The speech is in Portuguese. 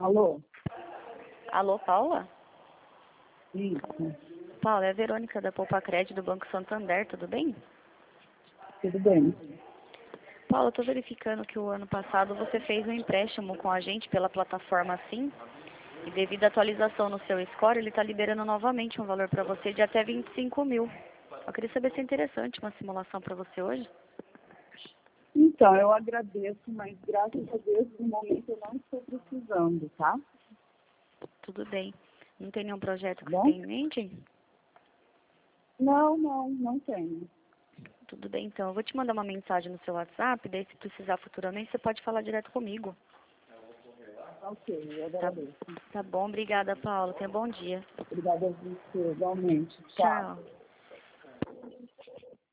Alô? Alô, Paula? Isso, Paula, é a Verônica da Poupa Crédito do Banco Santander, tudo bem? tudo bem. Paula, eu estou verificando que o ano passado você fez um empréstimo com a gente pela plataforma Sim, e devido à atualização no seu score, ele está liberando novamente um valor para você de até 25 mil. Eu queria saber se é interessante uma simulação para você hoje. Então, eu agradeço, mas graças a Deus, no momento eu não estou precisando, tá? Tudo bem. Não tem nenhum projeto que você Bom? tem em mente? Não tenho. Tudo bem, então. Eu vou te mandar uma mensagem no seu WhatsApp, daí se precisar futuramente, você pode falar direto comigo. Ok, eu Tá, agradeço. tá bom, obrigada, Paula. Tenha bom dia. Obrigada a você, igualmente. Tchau. Tchau.